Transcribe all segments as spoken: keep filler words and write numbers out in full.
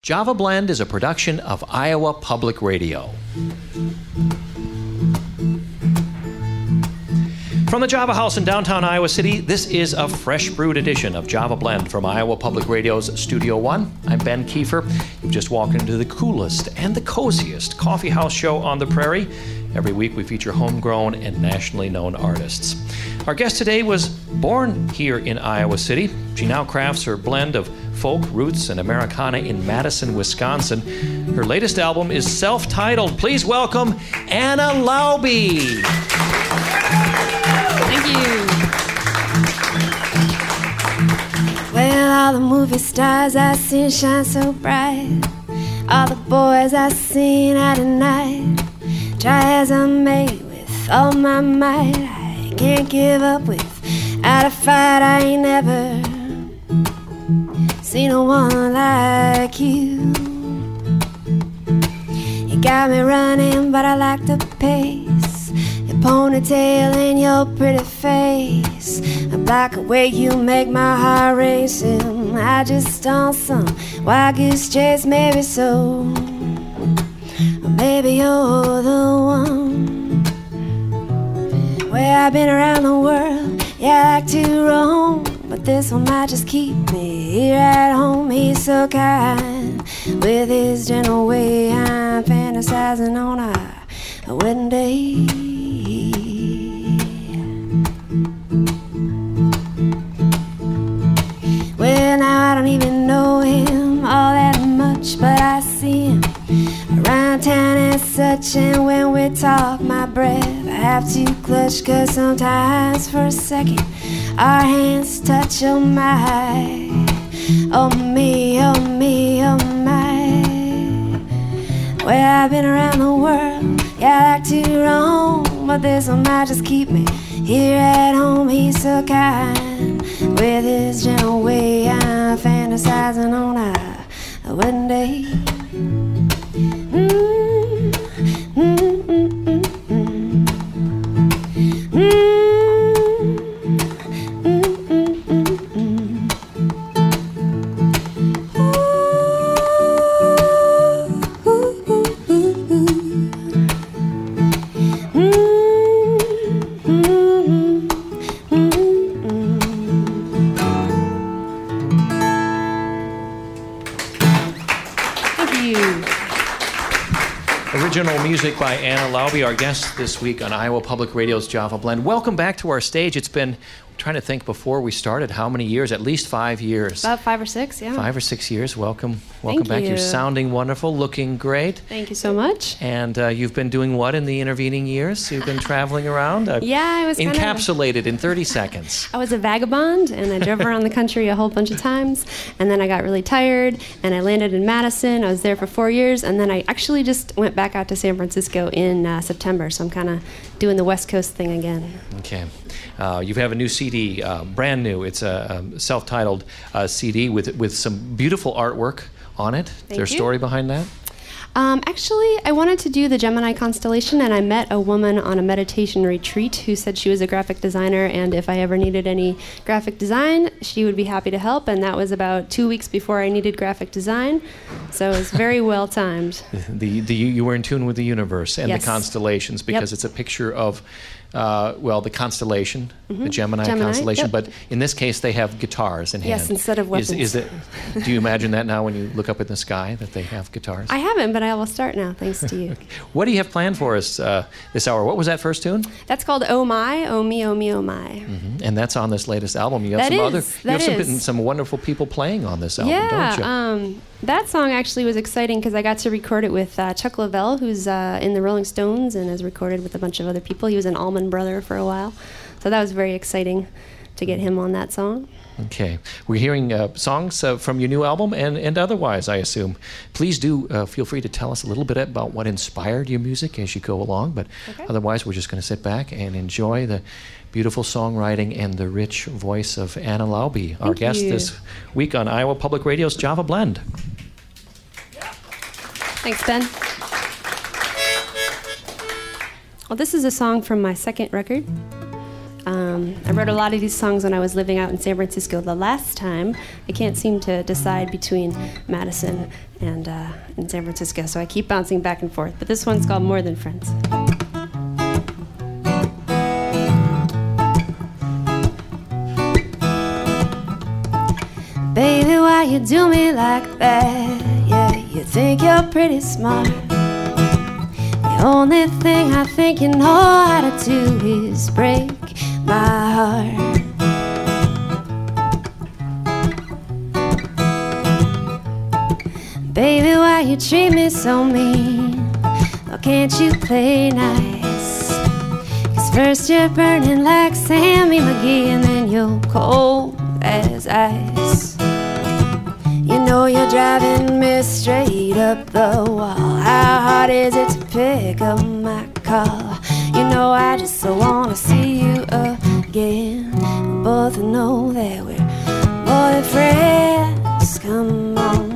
Java Blend is a production of Iowa Public Radio. From the Java House in downtown Iowa City, this is a fresh brewed edition of Java Blend from Iowa Public Radio's Studio One. I'm Ben Kiefer. You've just walked into the coolest and the coziest coffee house show on the prairie. Every week we feature homegrown and nationally known artists. Our guest today was born here in Iowa City. She now crafts her blend of folk, roots, and Americana in Madison, Wisconsin. Her latest album is self-titled. Please welcome Anna Laube. Thank you. Well, all the movie stars I seen shine so bright. All the boys I seen at night. Try as I may with all my might, I can't give up without a fight. I ain't never seen no one like you. You got me running, but I like the pace. Your ponytail and your pretty face. I block away, you make my heart racing. I just on some wild goose chase, maybe so. Or maybe you're the one. Well, I've been around the world, yeah, I like to roam, but this one might just keep me here at home. He's so kind, with his gentle way, I'm fantasizing on our a wedding day. Well, now I don't even know him all that much, but I see him around town and such. And when we talk, my breath I have to clutch, cause sometimes for a second our hands touch. Oh my, oh me, oh me, oh my. Well, I've been around the world, yeah, I like to roam, but this one might just keep me here at home. He's so kind, with his gentle way, I'm fantasizing on our, our wedding day. Mm, mm, mm, mm, mm. Mm. Original music by Anna Laube, our guest this week on Iowa Public Radio's Java Blend. Welcome back to our stage. It's been, I'm trying to think before we started, how many years? At least five years. About five or six, yeah. Five or six years. Welcome. Welcome Thank back. you. You're sounding wonderful, looking great. Thank you so much. And uh, you've been doing what in the intervening years? You've been traveling around? Uh, Yeah, I was kind of- encapsulated in thirty seconds. I was a vagabond, and I drove around the country a whole bunch of times, and then I got really tired, and I landed in Madison. I was there for four years, and then I actually just went back out to San Francisco in uh, September, so I'm kind of doing the West Coast thing again. Okay. Uh, you have a new C D, uh, brand new. It's a, a self-titled uh, C D with with some beautiful artwork on it. Is there a you. story behind that? Um, actually, I wanted to do the Gemini constellation, and I met a woman on a meditation retreat who said she was a graphic designer, and if I ever needed any graphic design, she would be happy to help, and that was about two weeks before I needed graphic design, so it was very well timed. The, the you were in tune with the universe and Yes. the constellations, because Yep. it's a picture of, uh, well, the constellation, Mhm. the Gemini, Gemini, constellation. yep. But in this case, they have guitars in Yes, hand. instead of Is, weapons. is it? Do you imagine that now when you look up in the sky that they have guitars? I haven't, but I will start now, thanks to you. What do you have planned for us uh, this hour? What was that first tune? That's called Oh My, Oh Me, Oh Me, Oh My. Mm-hmm. And that's on this latest album. You have That some is, other. You that have some, is. some wonderful people playing on this album, Yeah, don't you? um, that song actually was exciting because I got to record it with uh, Chuck Leavell, who's uh, in the Rolling Stones and has recorded with a bunch of other people. He was an Allman Brother for a while, so that was very exciting to get him on that song. Okay. We're hearing uh, songs uh, from your new album and, and otherwise, I assume. Please do uh, feel free to tell us a little bit about what inspired your music as you go along, but Okay. otherwise we're just going to sit back and enjoy the beautiful songwriting and the rich voice of Anna Laube, our Thank guest you. this week on Iowa Public Radio's Java Blend. Thanks, Ben. Well, this is a song from my second record. Um, I wrote a lot of these songs when I was living out in San Francisco the last time. I can't seem to decide between Madison and, uh, and San Francisco, so I keep bouncing back and forth. But this one's called More Than Friends. Baby, why you do me like that? Yeah, you think you're pretty smart. The only thing I think you know how to do is break my heart. Baby, why you treat me so mean? Oh, can't you play nice? Cause first you're burning like Sammy McGee, and then you're cold as ice. You know you're driving me straight up the wall. How hard is it to pick up my call? You know I just so wanna see you again. We both know that we're more than friends. Come on.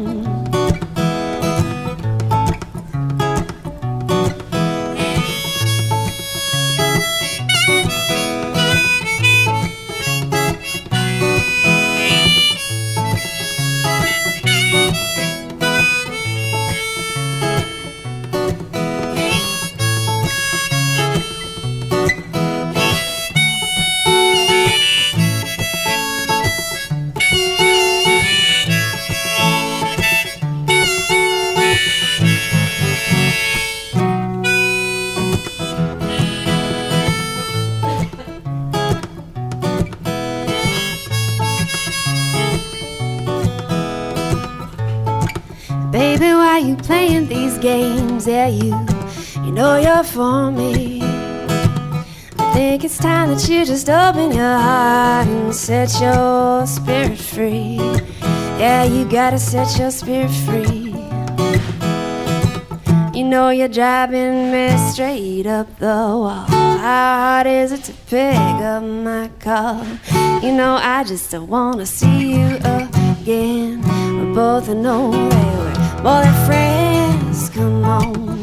Baby, why you playing these games? Yeah, you, you know you're for me. I think it's time that you just open your heart and set your spirit free. Yeah, you gotta set your spirit free. You know you're driving me straight up the wall. How hard is it to pick up my call? You know I just don't wanna see you again. We both know that we're more than friends. Come on,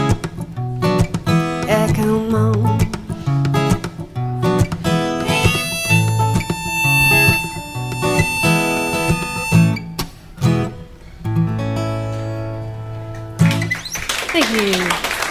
yeah, come on. Thank you.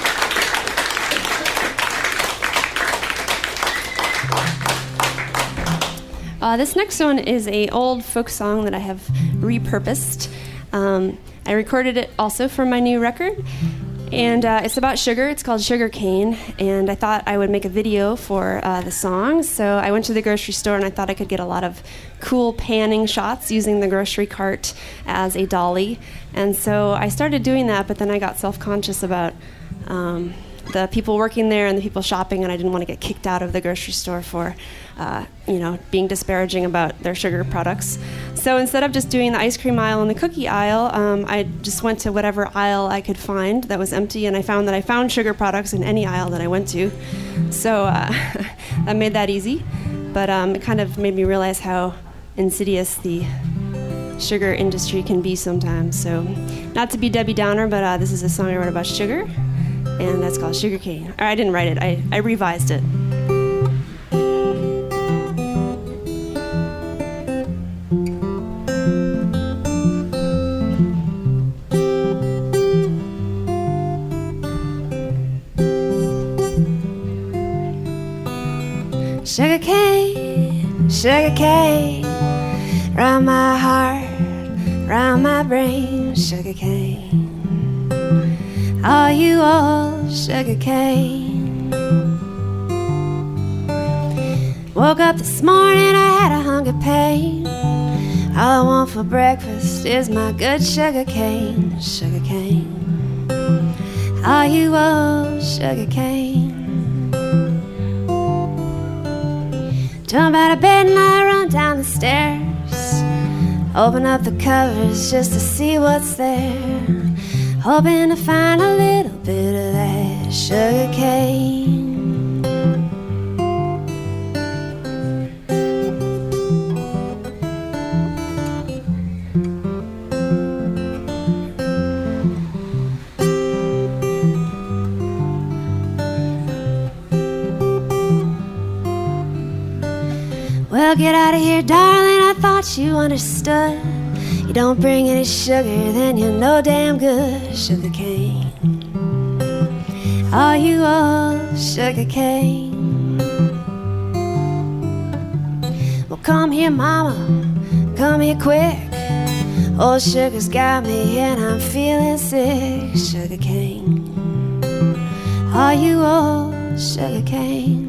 Uh, this next one is a old folk song that I have repurposed. Um, I recorded it also for my new record, and uh, it's about sugar. It's called Sugar Cane, and I thought I would make a video for uh, the song. So I went to the grocery store, and I thought I could get a lot of cool panning shots using the grocery cart as a dolly. And so I started doing that, but then I got self-conscious about um, the people working there and the people shopping, and I didn't want to get kicked out of the grocery store for, uh, you know, being disparaging about their sugar products. So instead of just doing the ice cream aisle and the cookie aisle, um, I just went to whatever aisle I could find that was empty, and I found that I found sugar products in any aisle that I went to. So uh, that made that easy, but um, it kind of made me realize how insidious the sugar industry can be sometimes. So not to be Debbie Downer, but uh, this is a song I wrote about sugar, and that's called Sugar Cane. Or I didn't write it, I, I revised it. Sugar cane, sugar cane, round my heart, round my brain, sugar cane. Are you all sugar cane? Woke up this morning, I had a hunger pain. All I want for breakfast is my good sugar cane, sugar cane. Are you all sugar cane? Jump out of bed and I run down the stairs, open up the covers just to see what's there, hoping to find a little bit of that sugar cane. Well, get out of here, darling, I thought you understood. You don't bring any sugar, then you're no damn good. Sugar cane. Oh, you old sugar cane. Well, come here, mama, come here quick. Old sugar's got me and I'm feeling sick. Sugar cane. Oh, you old sugar cane.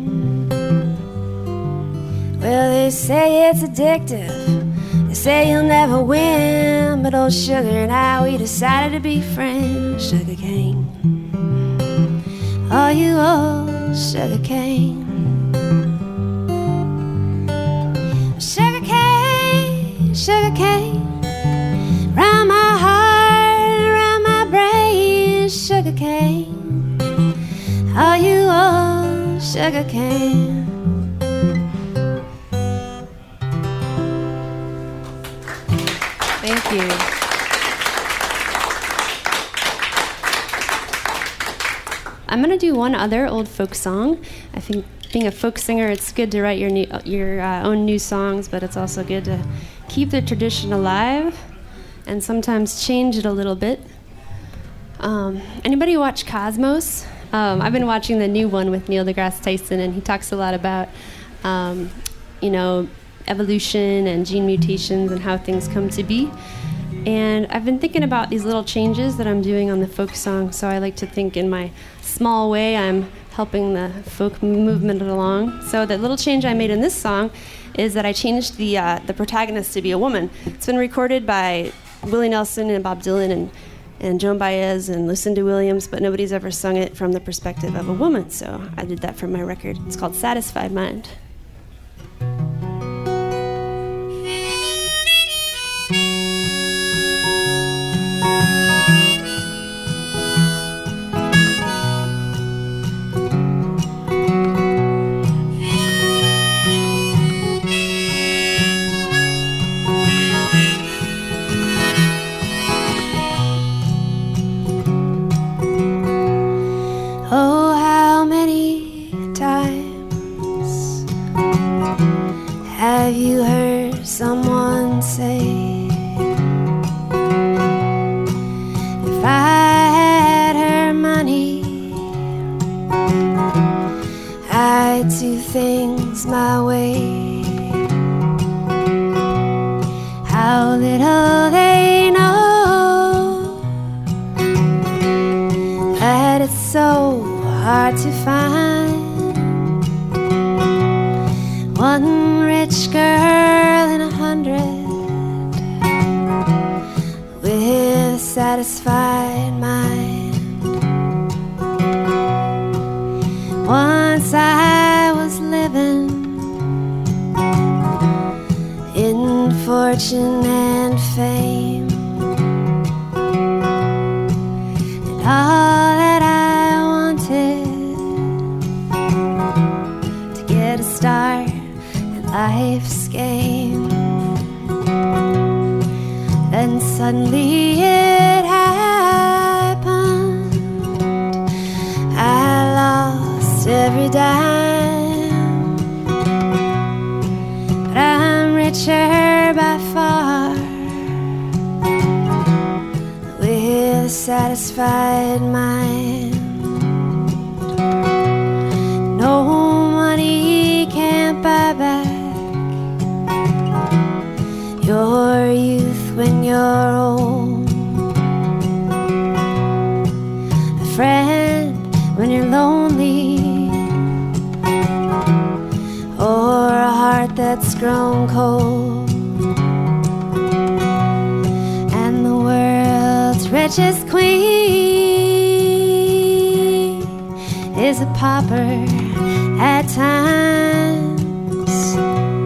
Well, they say it's addictive, they say you'll never win, but old sugar and I, we decided to be friends. Sugar cane. Oh, you old sugar cane. Sugar cane, sugar cane, round my heart, around my brain. Sugar cane. Oh, you old sugar cane. Thank you. I'm going to do one other old folk song. I think being a folk singer, it's good to write your new, your uh, own new songs, but it's also good to keep the tradition alive and sometimes change it a little bit. Um, anybody watch Cosmos? Um, I've been watching the new one with Neil deGrasse Tyson, and he talks a lot about, um, you know, evolution and gene mutations and how things come to be. And I've been thinking about these little changes that I'm doing on the folk song, so I like to think in my small way I'm helping the folk movement along. So the little change I made in this song is that I changed the uh, the protagonist to be a woman. It's been recorded by Willie Nelson and Bob Dylan and, and Joan Baez and Lucinda Williams, but nobody's ever sung it from the perspective of a woman, so I did that for my record. It's called Satisfied Mind. Oh, how many times have you heard someone say, if I had her money, I'd do things my way. How little they know that it's so hard to find one rich girl in a hundred with a satisfied mind. Once I was living in fortune and fame, and all that I wanted to get a start in life's game. Then suddenly it happened, I lost every dime, but I'm richer by far with a satisfied mind. No money can't buy back your youth when you're old, a friend when you're lonely, or a heart that's grown cold. And the world's richest queen is a pauper at times,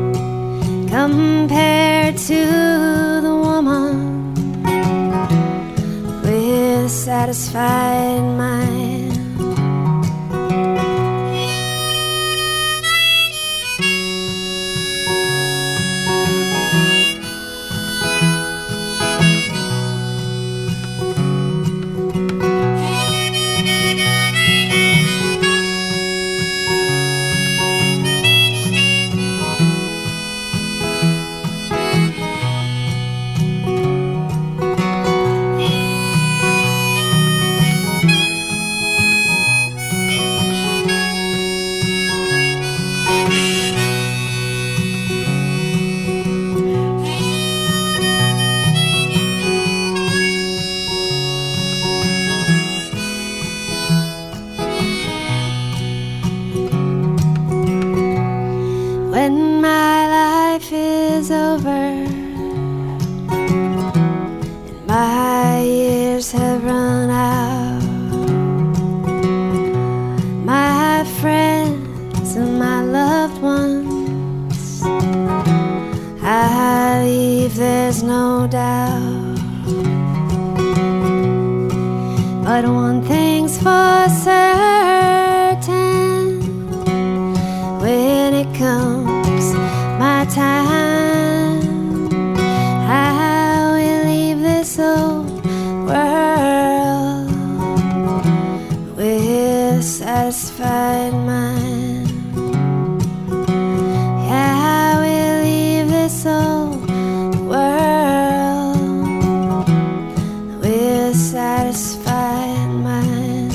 compared to the woman with a satisfied mind. But one thing's for certain, when it comes my time, I will leave this old world with a satisfied mind. Yeah, I will leave this old world with a satisfied mind.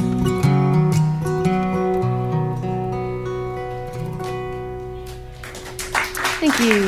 Thank you.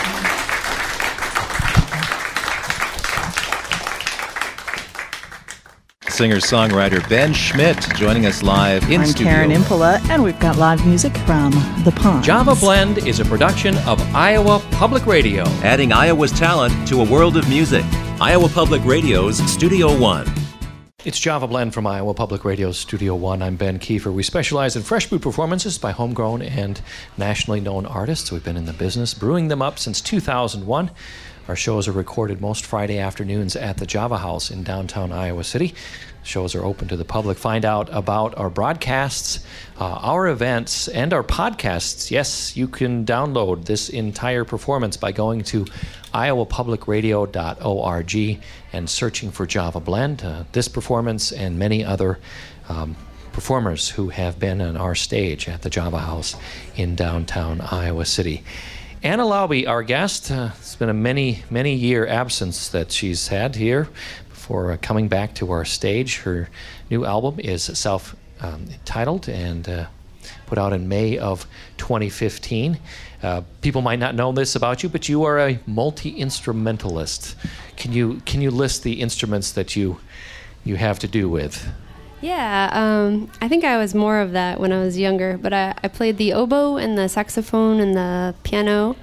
Singer-songwriter Ben Schmidt joining us live in I'm studio. Karen Impola, and we've got live music from The Ponds. Java Blend is a production of Iowa Public Radio. Adding Iowa's talent to a world of music. Iowa Public Radio's Studio One. It's Java Blend from Iowa Public Radio's Studio One. I'm Ben Kiefer. We specialize in fresh brew performances by homegrown and nationally known artists. We've been in the business brewing them up since two thousand one. Our shows are recorded most Friday afternoons at the Java House in downtown Iowa City. Shows are open to the public. Find out about our broadcasts, uh, our events, and our podcasts. Yes, you can download this entire performance by going to iowa public radio dot org and searching for Java Blend. Uh, this performance and many other um, performers who have been on our stage at the Java House in downtown Iowa City. Anna Laube, our guest. Uh, it's been a many, many year absence that she's had here before uh, coming back to our stage. Her new album is self-titled um, and uh, put out in May of twenty fifteen. Uh, people might not know this about you, but you are a multi-instrumentalist. Can you can you list the instruments that you you have to do with? Yeah, um, I think I was more of that when I was younger, but I, I played the oboe and the saxophone and the piano,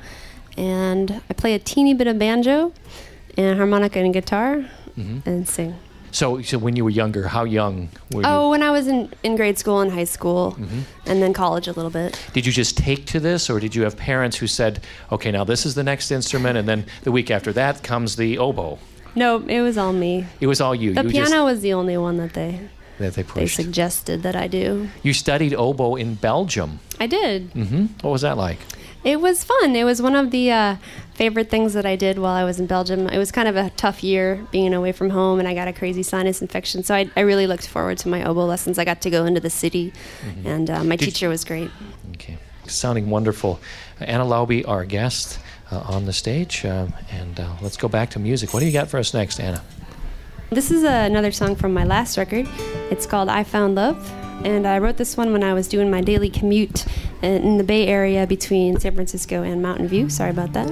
and I play a teeny bit of banjo and harmonica and guitar, mm-hmm. and sing. So, so when you were younger, how young were you? Oh, when I was in, in grade school and high school, mm-hmm. and then college a little bit. Did you just take to this, or did you have parents who said, okay, now this is the next instrument, and then the week after that comes the oboe? No, it was all me. It was all you. The you piano just, was the only one that they... that they They pushed. suggested that I do. You studied oboe in Belgium. I did. Mm-hmm. What was that like? It was fun. It was one of the uh, favorite things that I did while I was in Belgium. It was kind of a tough year being away from home, and I got a crazy sinus infection. So I, I really looked forward to my oboe lessons. I got to go into the city, mm-hmm. and uh, my did teacher was great. Okay. Sounding wonderful. Uh, Anna Laube, our guest uh, on the stage. Uh, and uh, let's go back to music. What do you got for us next, Anna? This is uh, another song from my last record. It's called I Found Love, and I wrote this one when I was doing my daily commute in the Bay Area between San Francisco and Mountain View. Sorry about that.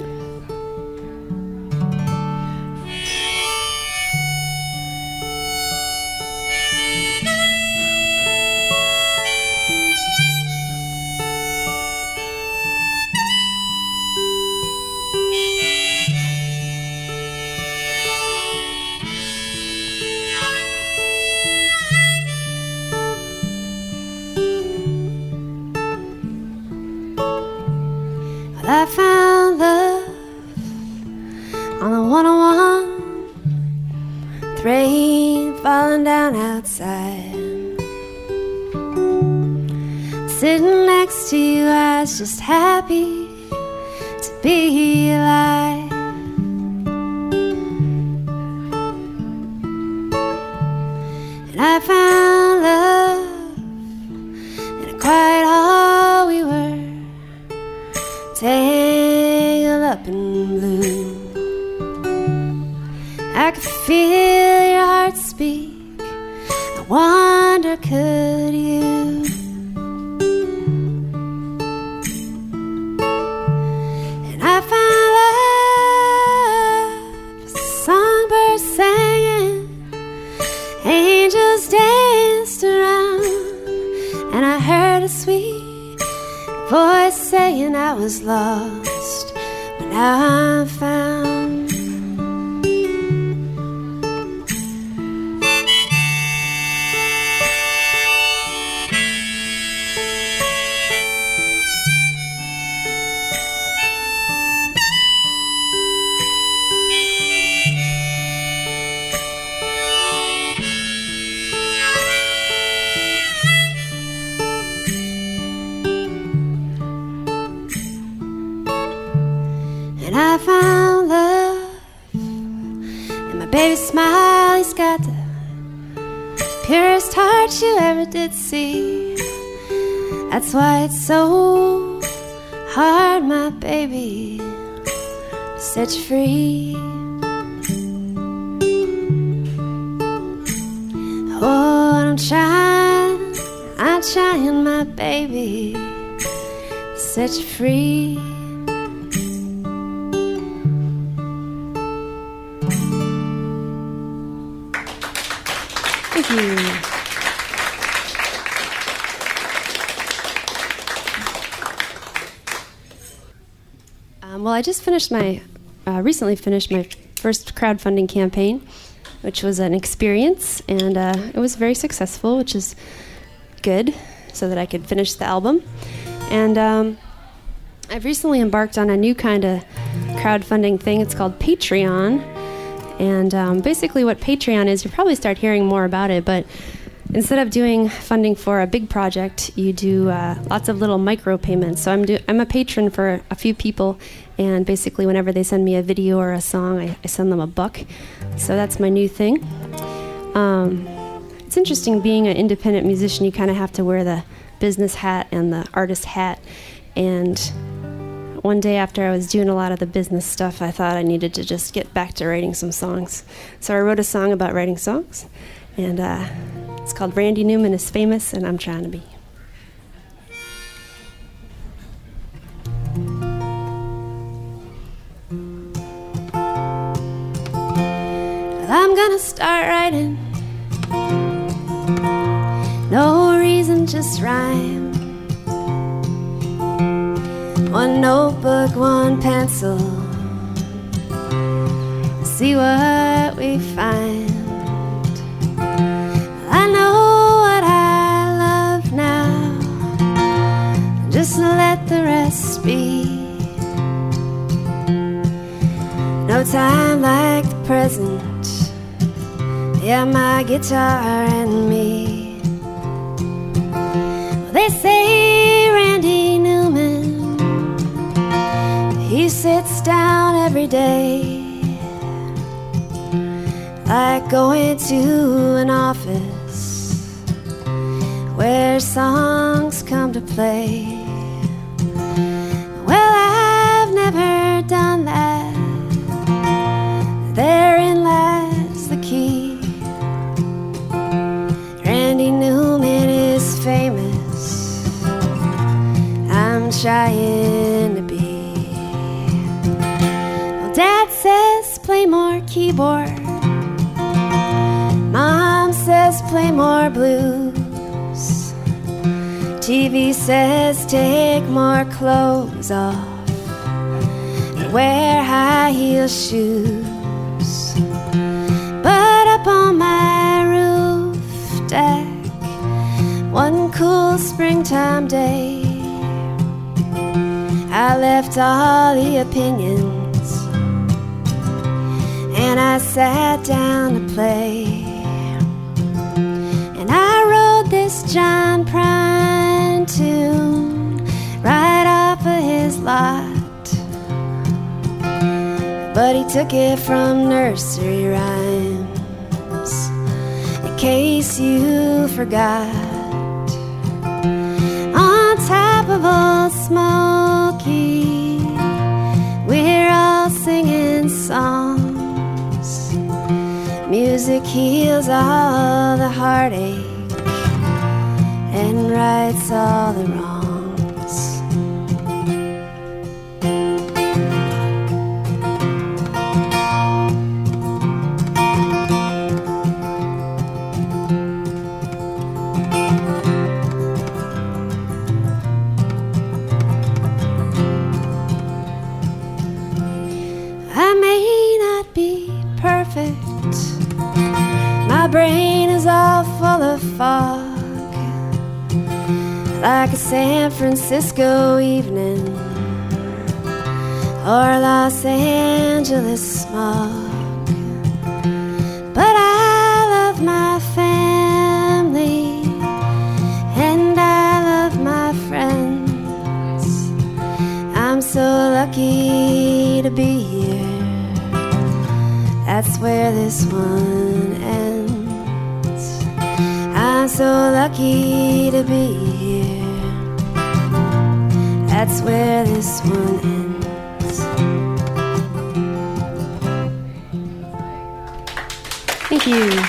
I found love on the one oh one, with rain falling down outside. Sitting next to you, I was just happy to be alive. And I found love in a quiet hall. We were tangled up in blue. I could feel your heart speak. I wonder, could you? And I found love, songbirds singing, angels danced around, and I heard a sweet voice saying I was lost, but now I'm found. purest heart you ever did see. That's why it's so hard, my baby, to set you free. Oh, I'm trying, I'm trying, my baby, to set you free. Thank you. Um, well, I just finished my, uh, recently finished my first crowdfunding campaign, which was an experience, and uh, it was very successful, which is good, so that I could finish the album. And um, I've recently embarked on a new kind of crowdfunding thing. It's called Patreon. And um, basically what Patreon is, you'll probably start hearing more about it, but instead of doing funding for a big project, you do uh, lots of little micro payments. So I'm do- I'm a patron for a few people, and basically whenever they send me a video or a song, I, I send them a buck. So that's my new thing. Um, it's interesting being an independent musician. You kind of have to wear the business hat and the artist hat. And one day after I was doing a lot of the business stuff, I thought I needed to just get back to writing some songs. So I wrote a song about writing songs, and uh, it's called Randy Newman is Famous, and I'm Trying to Be. I'm gonna start writing. No reason, just rhyme. One notebook, one pencil. See what we find. I know what I love now. Just let the rest be. No time like the present. Yeah, my guitar and me. They say Randy Newman, he sits down every day, like going to an office where songs come to play. Well, I've never done that. Therein lies the key. Randy Newman is famous. I'm trying to be. Well, Dad says play more keyboard. Mom says play more blues. T V says take more clothes off. Wear high heel shoes. But up on my roof deck, one cool springtime day, I left all the opinions and I sat down to play. And I wrote this John Prine tune right off of his lot. But he took it from nursery rhymes, in case you forgot. On top of Old Smoky, we're all singing songs. Music heals all the heartache and rights all the wrongs. My brain is all full of fog, like a San Francisco evening or Los Angeles smog. But I love my family and I love my friends. I'm so lucky to be here. That's where this one ends. I'm so lucky to be here. That's where this one ends. Thank you.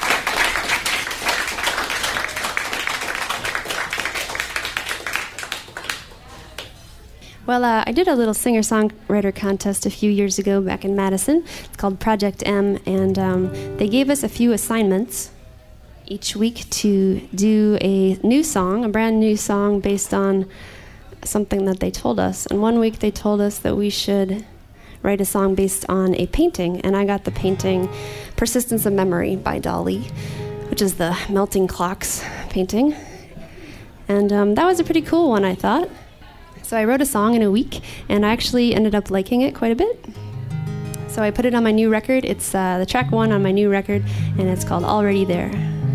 Well, uh, I did a little singer-songwriter contest a few years ago back in Madison. It's called Project M, and um, they gave us a few assignments each week to do a new song, a brand new song based on something that they told us. And one week they told us that we should write a song based on a painting, and I got the painting Persistence of Memory by Dali, which is the melting clocks painting. And um, that was a pretty cool one, I thought. So I wrote a song in a week, and I actually ended up liking it quite a bit. So I put it on my new record. It's uh, the track one on my new record, and it's called Already There.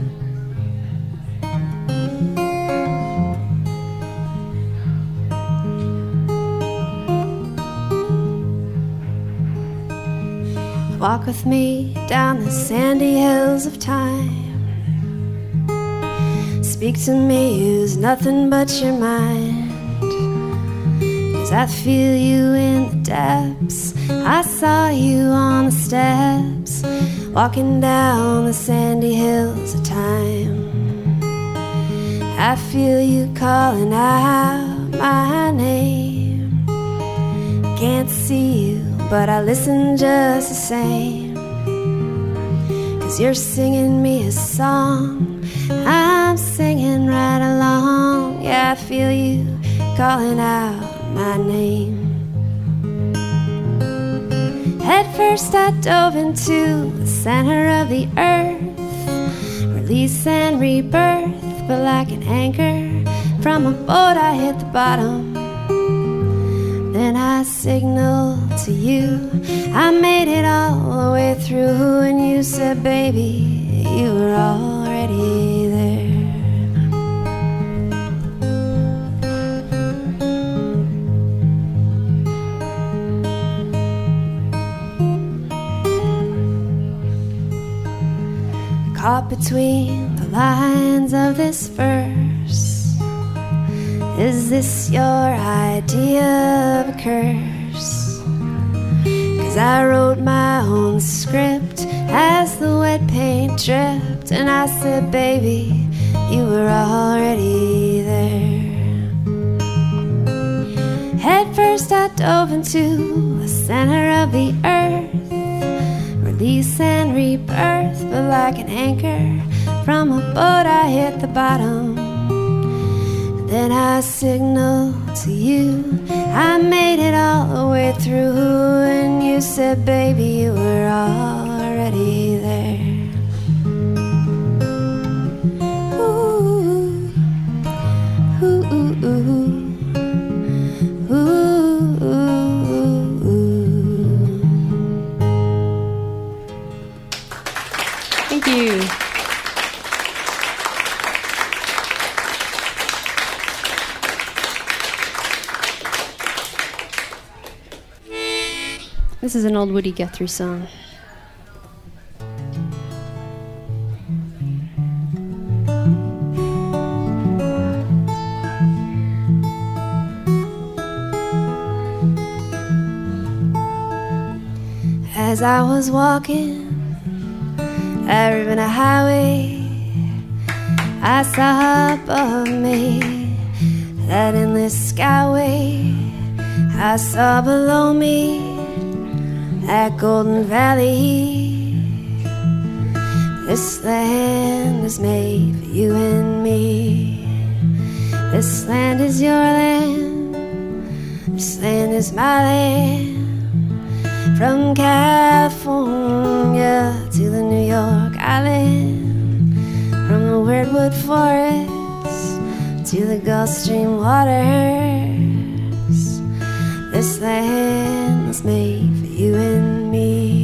Walk with me down the sandy hills of time. Speak to me, use nothing but your mind. I feel you in the depths. I saw you on the steps, walking down the sandy hills of time. I feel you calling out my name. Can't see you, but I listen just the same. 'Cause you're singing me a song, I'm singing right along. Yeah, I feel you calling out my name. Head first I dove into the center of the earth, release and rebirth, but like an anchor from a boat I hit the bottom. Then I signaled to you, I made it all the way through, and you said, baby, you were already there. Caught between the lines of this verse. Is this your idea of a curse? 'Cause I wrote my own script as the wet paint dripped, and I said, baby, you were already there. Head first I dove into the center of the earth, release and rebirth, but like an anchor from a boat I hit the bottom. Then I signaled to you, I made it all the way through, and you said, baby, you were already there. Ooh, ooh, ooh, ooh. Thank you. This is an old Woody Guthrie song. As I was walking that Ribbon Highway, I saw above me that endless skyway. I saw below me that golden valley. This land is made for you and me. This land is your land. This land is my land. From California to the New York Island, from the Weirdwood Forest to the Gulf Stream waters, this land was made for you and me.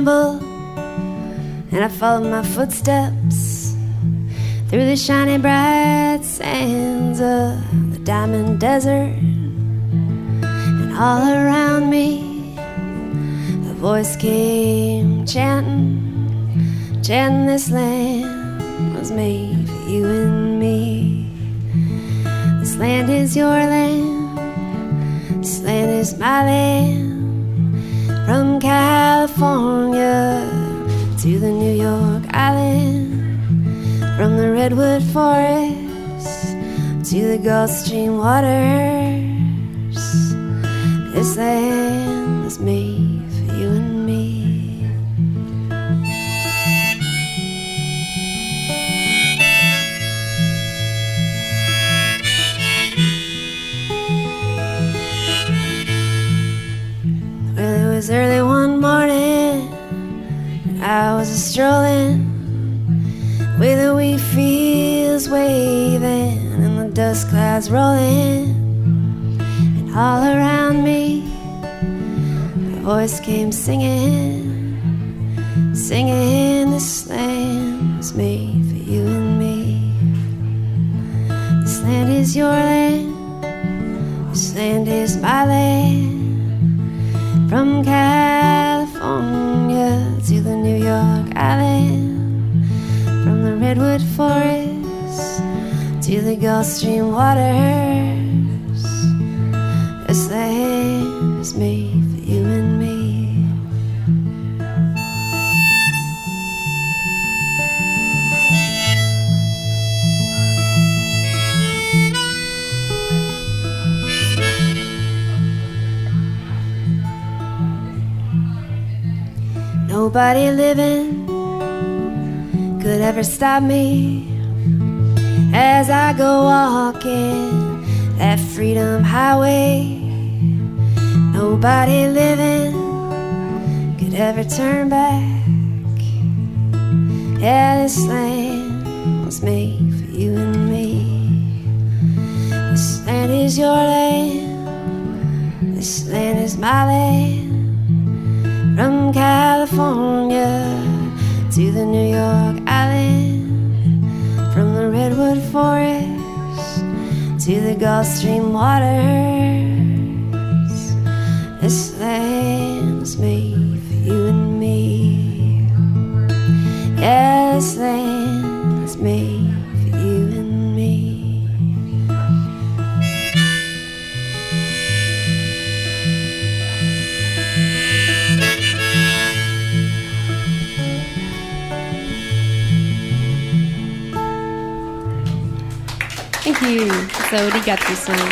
tremble, and I followed my footsteps through the shiny bright sands of the diamond desert. And all around me a voice came chanting, chanting, this land was made for you and me. This land is your land, this land is my land. From California to the New York Island, from the redwood forest to the Gulf Stream waters, this land was made for you and me. Well, it was early one morning, and I was a-strolling with the wheat fields waving and the dust clouds rolling. And all around me a voice came singing, singing, this land was made for you and me. This land is your land, this land is my land. From California to the New York Island, from the redwood forest to the Gulf Stream waters, this land is made for you and me. Nobody living could ever stop me as I go walking that freedom highway. Nobody living could ever turn back. Yeah, this land was made for you and me. This land is your land, this land is my land. From California to the New York Island, from the redwood forest to the Gulf Stream waters, this land was made for you and me. Yeah, this land was made for you and me. Thank you. It's the Woody Guthrie song.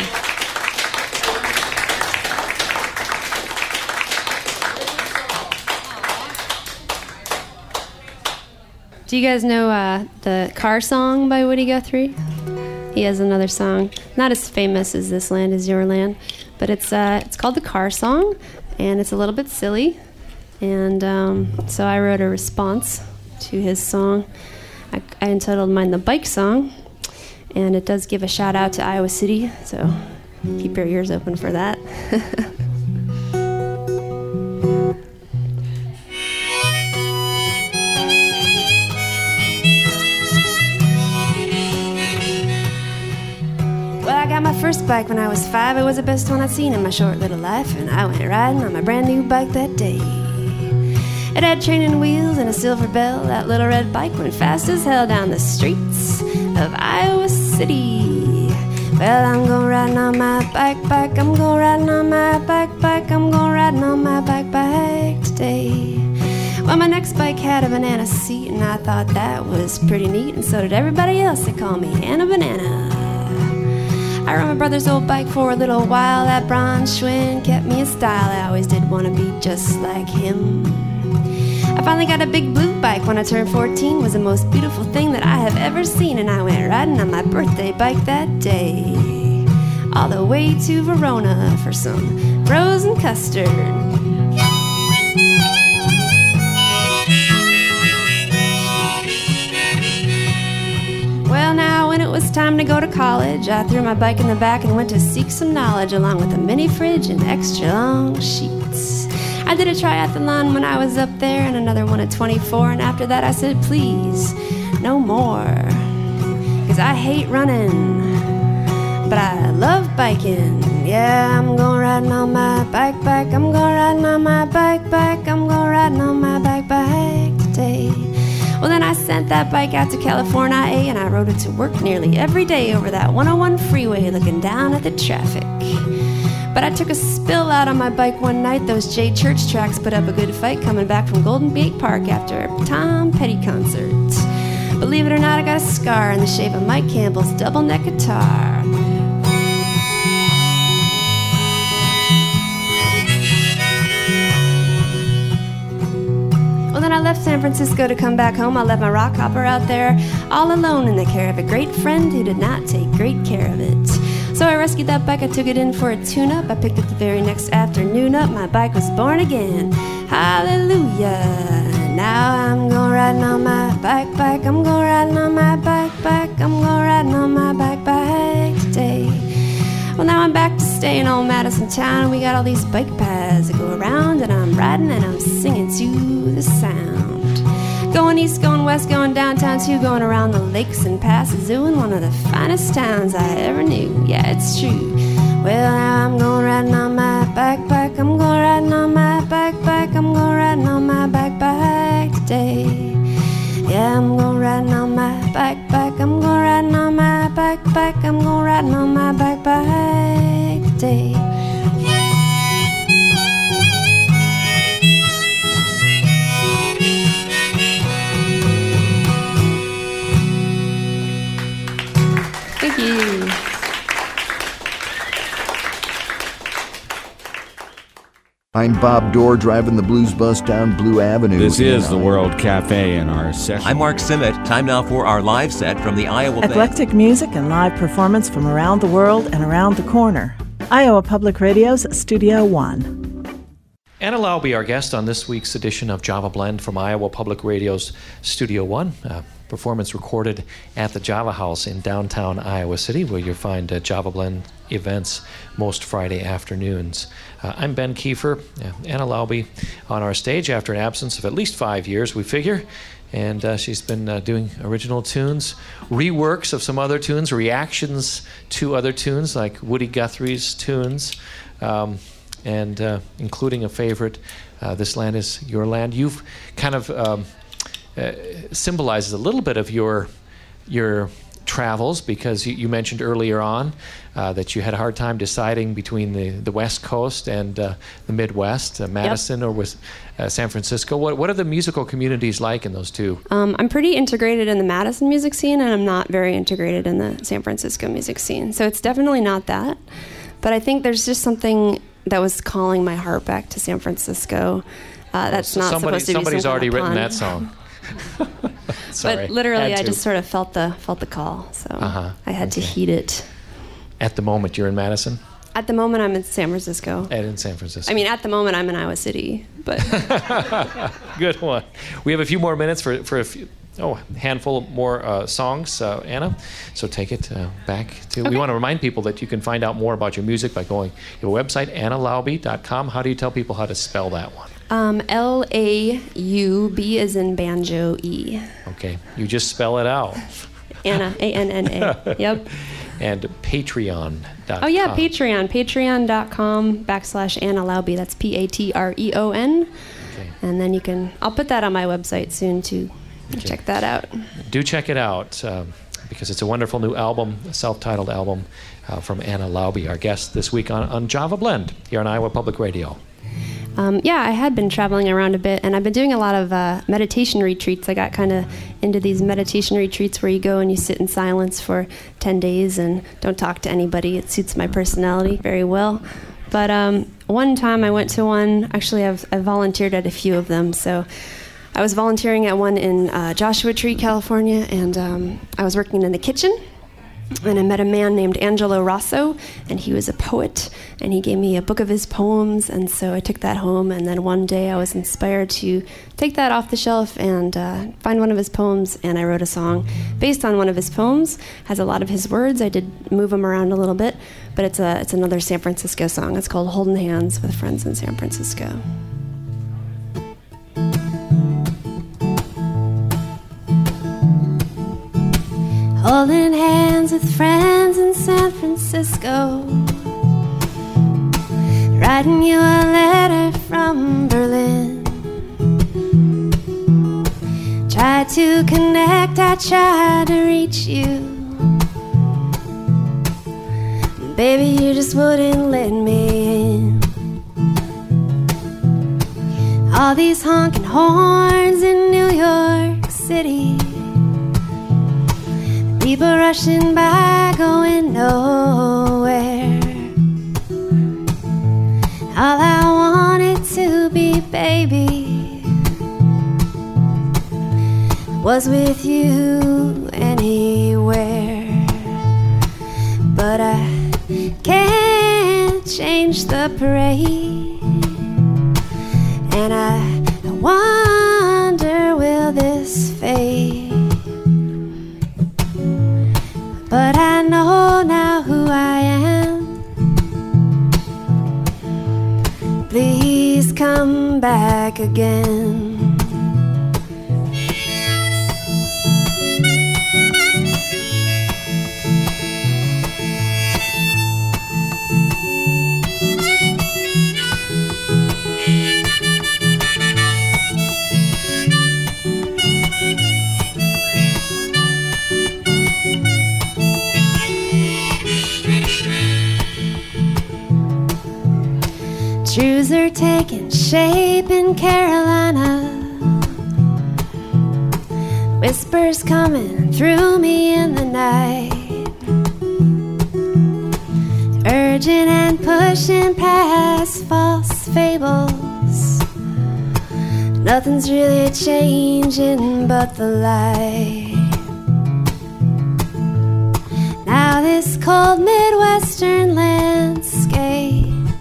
Do you guys know uh, the Car Song by Woody Guthrie? He has another song, not as famous as This Land Is Your Land, but it's uh, it's called the Car Song, and it's a little bit silly. And um, so I wrote a response to his song. I, I entitled mine The Bike Song. And it does give a shout out to Iowa City, so keep your ears open for that. Well, I got my first bike when I was five. It was the best one I'd seen in my short little life, and I went riding on my brand new bike that day. It had training wheels and a silver bell. That little red bike went fast as hell down the streets of Iowa City. Well, I'm going riding on my bike, bike. I'm going riding on my bike, bike. I'm going riding on my bike, bike today. Well, my next bike had a banana seat, and I thought that was pretty neat, and so did everybody else. They call me Anna Banana. I rode my brother's old bike for a little while. That bronze Schwinn kept me in style. I always did want to be just like him. I finally got a big blue bike when I turned fourteen. It was the most beautiful thing that I have ever seen, and I went riding on my birthday bike that day, all the way to Verona for some frozen custard. Well, now when it was time to go to college, I threw my bike in the back and went to seek some knowledge, along with a mini fridge and extra long sheets. I did a triathlon when I was up there and another one at twenty-four, and after that I said, please, no more. Cause I hate running, but I love biking. Yeah, I'm going riding on my bike bike. I'm going riding on my bike bike. I'm going riding on my bike bike today. Well, then I sent that bike out to California, and I rode it to work nearly every day over that one oh one freeway looking down at the traffic. But I took a spill out on my bike one night. Those J Church tracks put up a good fight coming back from Golden Gate Park after a Tom Petty concert. Believe it or not, I got a scar in the shape of Mike Campbell's double neck guitar. Well, then I left San Francisco to come back home. I left my rock hopper out there all alone in the care of a great friend who did not take great care of it. So I rescued that bike, I took it in for a tune-up. I picked it the very next afternoon up. My bike was born again. Hallelujah. Now I'm going riding on my bike bike. I'm going riding on my bike bike. I'm going riding on my bike bike today. Well, now I'm back to stay in old Madison town, and we got all these bike paths that go around, and I'm riding and I'm singing to the sound. Going east, going west, going downtown too, going around the lakes and past the zoo in one of the finest towns I ever knew. Yeah, it's true. Well, now I'm going riding on my bike bike. I'm going riding on my bike bike. I'm going riding on my bike bike today. Yeah, I'm going riding on my bike bike. I'm going riding on my bike bike. I'm going riding on my bike bike today. Thank you. I'm Bob Dorr, driving the blues bus down Blue Avenue. This is the World Cafe in our session. I'm Mark Simmet. Time now for our live set from the Iowa Band. Eclectic music and live performance from around the world and around the corner. Iowa Public Radio's Studio One. Anna Laube, our guest on this week's edition of Java Blend from Iowa Public Radio's Studio One. Uh, performance recorded at the Java House in downtown Iowa City, where you'll find uh, Java Blend events most Friday afternoons. Uh, I'm Ben Kiefer. Uh, Anna Laube on our stage after an absence of at least five years, we figure. And uh, she's been uh, doing original tunes, reworks of some other tunes, reactions to other tunes like Woody Guthrie's tunes, um, and uh, including a favorite, uh, This Land Is Your Land. You've kind of um, uh, symbolizes a little bit of your your travels, because you, you mentioned earlier on uh, that you had a hard time deciding between the, the West Coast and uh, the Midwest, uh, Madison yep. or with uh, San Francisco. What what are the musical communities like in those two? Um, I'm pretty integrated in the Madison music scene, and I'm not very integrated in the San Francisco music scene. So it's definitely not that. But I think there's just something that was calling my heart back to San Francisco. Uh, that's so not somebody, supposed to be somebody's some already kind of written that song. Sorry. But literally, Had I to. just sort of felt the felt the call, so Uh-huh. I had Okay. to heed it. At the moment, you're in Madison? At the moment, I'm in San Francisco. And in San Francisco. I mean, at the moment, I'm in Iowa City, but Good one. We have a few more minutes for, for a few, oh, a handful more uh, songs, uh, Anna. So take it uh, back to, Okay. we want to remind people that you can find out more about your music by going to your website, anna laube dot com. How do you tell people how to spell that one? um, L A U B is in banjo E. Okay, you just spell it out. Anna, A N N A. Yep. And patreon dot com. Oh, yeah, Patreon. Patreon.com backslash Anna Laube. That's P A T R E O N. Okay. And then you can, I'll put that on my website soon too. Okay. Check that out. Do check it out, um, because it's a wonderful new album, a self-titled album uh, from Anna Laube, our guest this week on, on Java Blend here on Iowa Public Radio. Um, yeah, I had been traveling around a bit, and I've been doing a lot of uh, meditation retreats. I got kind of into these meditation retreats where you go and you sit in silence for ten days and don't talk to anybody. It suits my personality very well. But um, one time I went to one, actually I've, I've volunteered at a few of them. So I was volunteering at one in uh, Joshua Tree, California, and um, I was working in the kitchen. And I met a man named Angelo Rosso, and he was a poet, and he gave me a book of his poems, and so I took that home, and then one day I was inspired to take that off the shelf and uh, find one of his poems, and I wrote a song based on one of his poems. Has a lot of his words. I did move them around a little bit, but it's a it's another San Francisco song. It's called Holding Hands with Friends in San Francisco. holding hands with friends in San Francisco, writing you a letter from Berlin. Tried to connect, I tried to reach you. Baby, you just wouldn't let me in. All these honking horns in New York City, people rushing by, going nowhere. All I wanted to be, baby, was with you anywhere. But I can't change the parade, and I wonder, will this fade? But I know now who I am. Please come back again. Trees are taking shape in Carolina, whispers coming through me in the night, urging and pushing past false fables. Nothing's really changing but the light. Now this cold Midwestern landscape,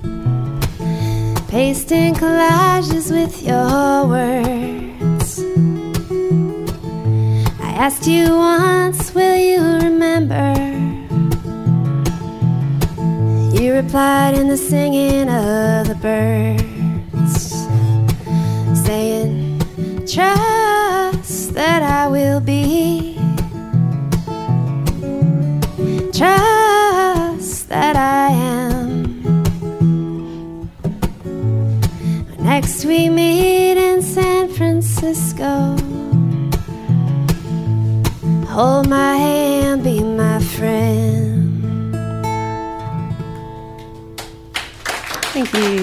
pasting collages with your words. I asked you once, will you remember? You replied in the singing of the birds, saying, trust that I will be, trust that I am. Next we meet in San Francisco, hold my hand, be my friend. Thank you.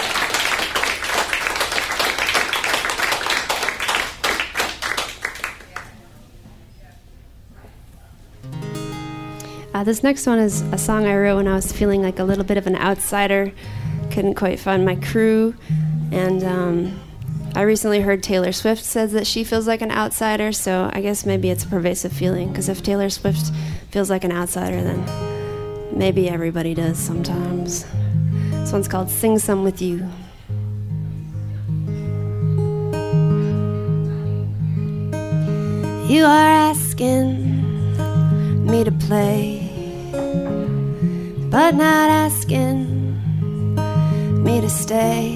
Uh, this next one is a song I wrote when I was feeling like a little bit of an outsider, couldn't quite find my crew. And um, I recently heard Taylor Swift says that she feels like an outsider, so I guess maybe it's a pervasive feeling, because if Taylor Swift feels like an outsider, then maybe everybody does sometimes. This one's called Sing Some With You. You are asking me to play, but not asking me to stay.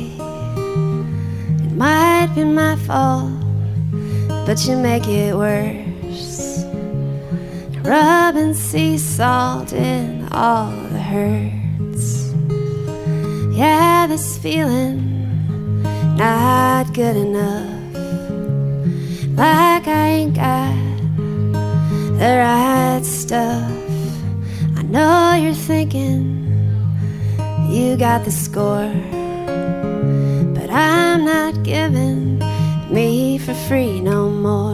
Might be my fault, but you make it worse, rubbing sea salt in all the hurts. Yeah, this feeling not good enough, like I ain't got the right stuff. I know you're thinking you got the score, but I'm not giving me for free no more.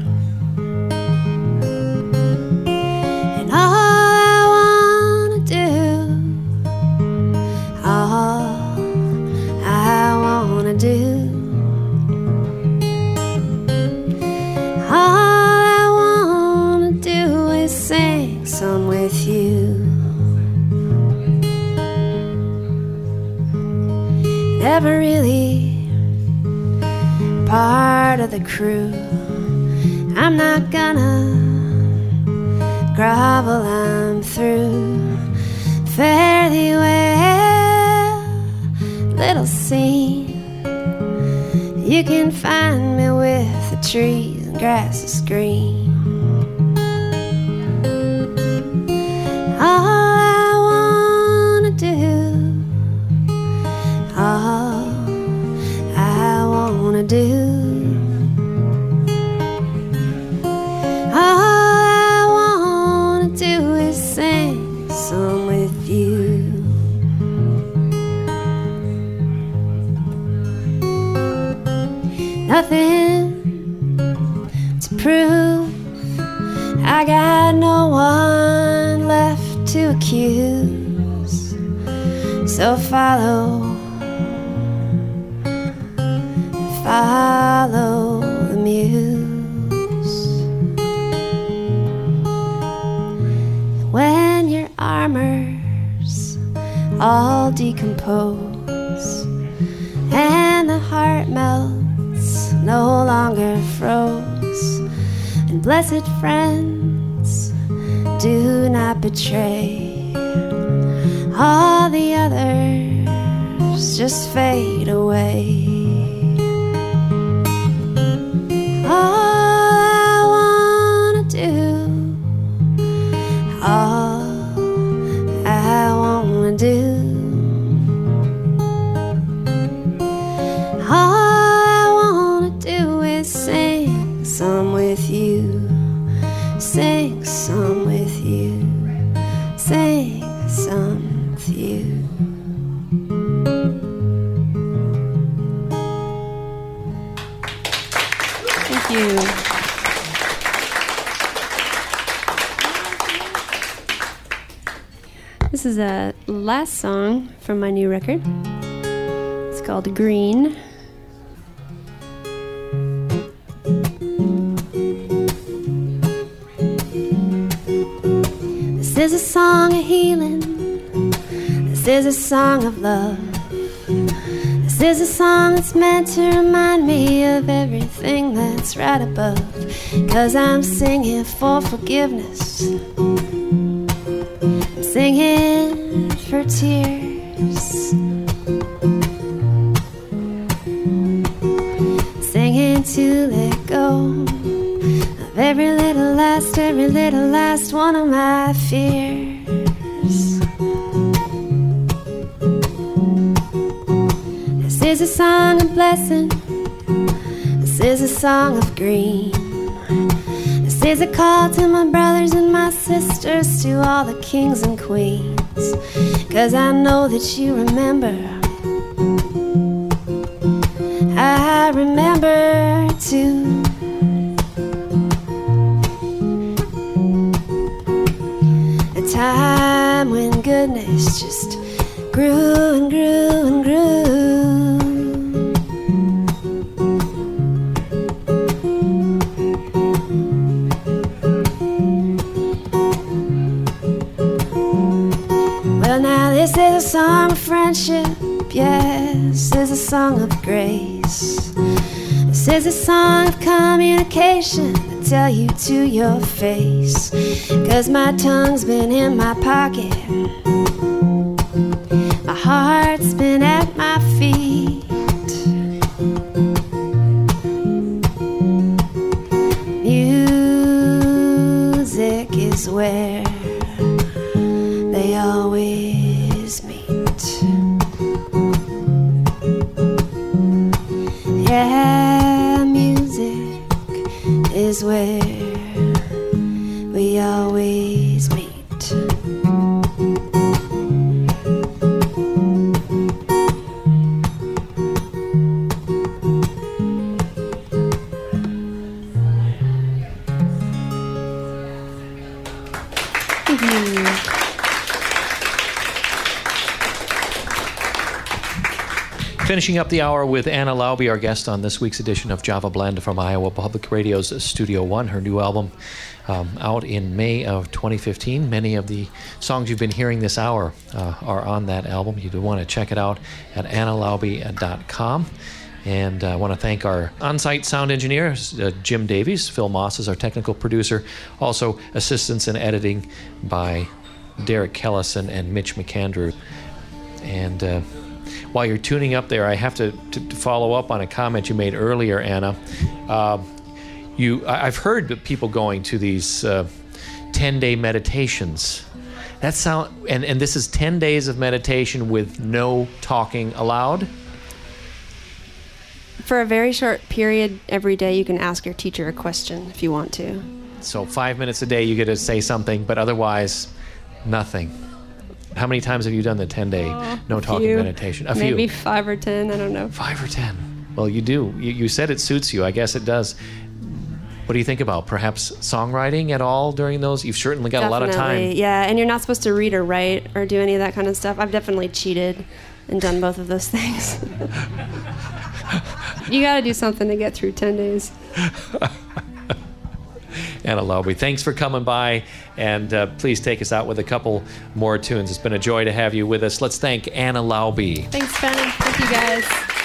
And all I wanna do, all I wanna do, all I wanna do is sing some with you. Never really part of the crew. I'm not gonna grovel, I'm through. Fare thee well, little scene. You can find me with the trees and grass is green. nothing to prove. I got no one left to accuse. So follow, follow the muse. When your armor's all decompose and the heart melts, no longer froze, and blessed friends do not betray, all the others just fade away. All I wanna do, all I wanna do, all I wanna do is sing some with you, sing some with you, sing some with you. Thank you. This is a last song from my new record. It's called Green. This is a song of healing. This is a song of love. This is a song that's meant to remind me of everything that's right above. 'Cause I'm singing for forgiveness, I'm singing for tears, singing to let go of every little last, every little last one of my fears. This is a song of blessing. This is a song of green. This is a call to my brothers and my sisters, to all the kings and queens. 'Cause I know that you remember. I remember too. A time when goodness just grew and grew and grew. Well, now this is a song of friendship, yes, this is a song of grace. This is a song of communication, I tell you to your face. 'Cause my tongue's been in my pocket, my heart's been at my feet. Music is where they always meet. Yeah, music is where we always meet. Finishing up the hour with Anna Laube, our guest on this week's edition of Java Blend from Iowa Public Radio's Studio One. Her new album um, out in May of twenty fifteen. Many of the songs you've been hearing this hour uh, are on that album. You do want to check it out at anna laube dot com. And I uh, want to thank our on-site sound engineer, uh, Jim Davies. Phil Moss is our technical producer. Also, assistance in editing by Derek Kellison and Mitch McAndrew. And uh, while you're tuning up there, I have to, to, to follow up on a comment you made earlier, Anna. Uh, you, I, I've heard that people going to these uh, ten-day meditations. That sound, and, and this is ten days of meditation with no talking allowed? For a very short period every day, you can ask your teacher a question if you want to. So five minutes a day you get to say something, but otherwise, nothing. How many times have you done the ten-day oh, no talking few. meditation? A Maybe few. five or ten, I don't know. Five or ten. Well, you do. You, you said it suits you. I guess it does. What do you think about perhaps songwriting at all during those? You've certainly got Definitely, a lot of time. Yeah, and you're not supposed to read or write or do any of that kind of stuff. I've definitely cheated and done both of those things. You got to do something to get through ten days. Anna Laube, thanks for coming by, and uh, please take us out with a couple more tunes. It's been a joy to have you with us. Let's thank Anna Laube. Thanks, Ben. Thank you, guys.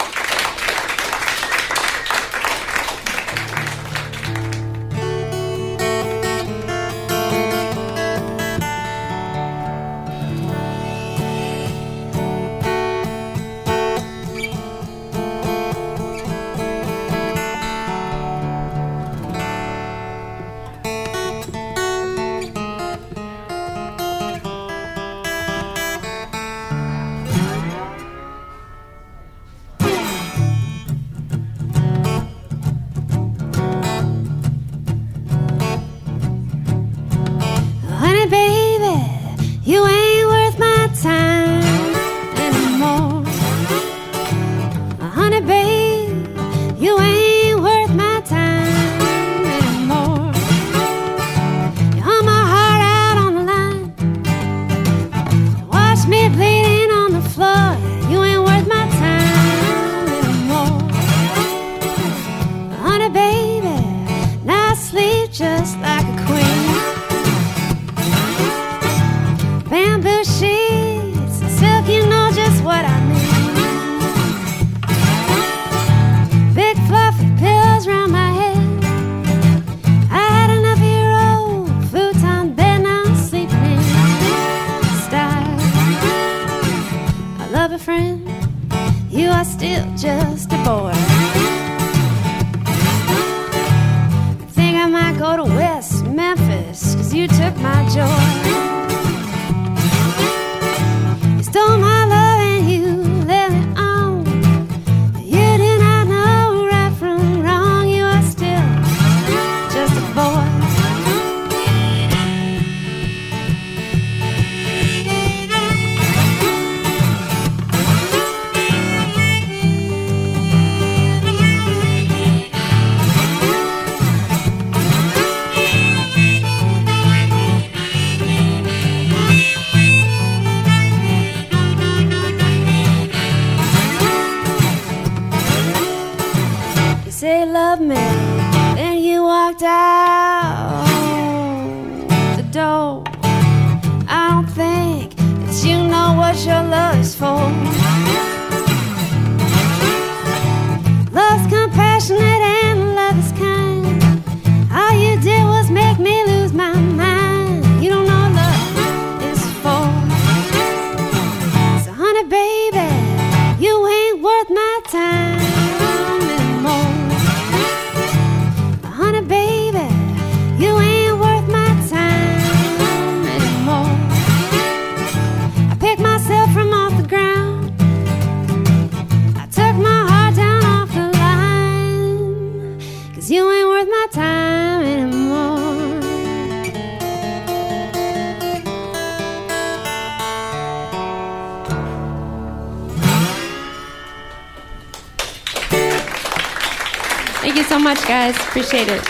Thank you so much, guys. Appreciate it.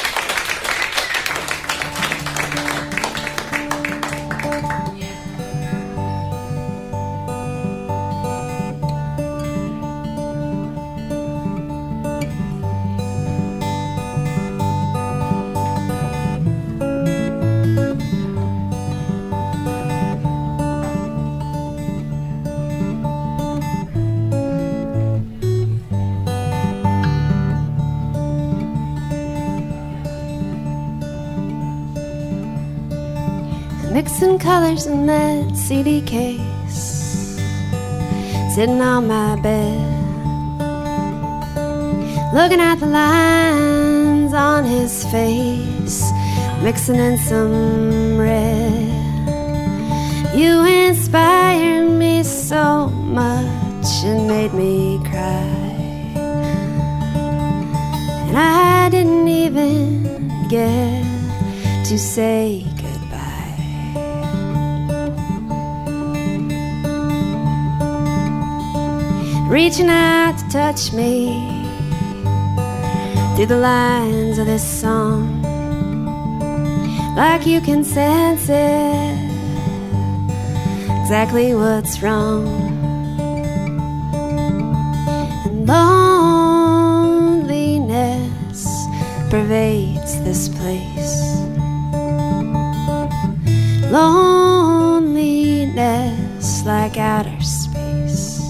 Mixing colors in that C D case, sitting on my bed, looking at the lines on his face, mixing in some red. You inspired me so much and made me cry, and I didn't even get to say goodbye. reaching out to touch me through the lines of this song, like you can sense it, exactly what's wrong. And loneliness pervades this place. Loneliness like outer space.